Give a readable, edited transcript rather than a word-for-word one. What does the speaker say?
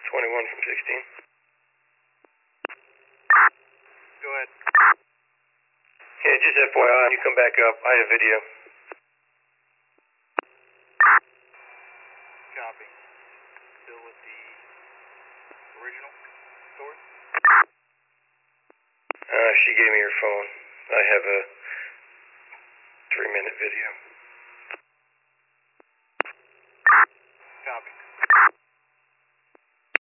21 from 16. Go ahead. Yeah, just FYI, when you come back up, I have video. Copy. Still with the original story? She gave me her phone. I have a 3-minute video.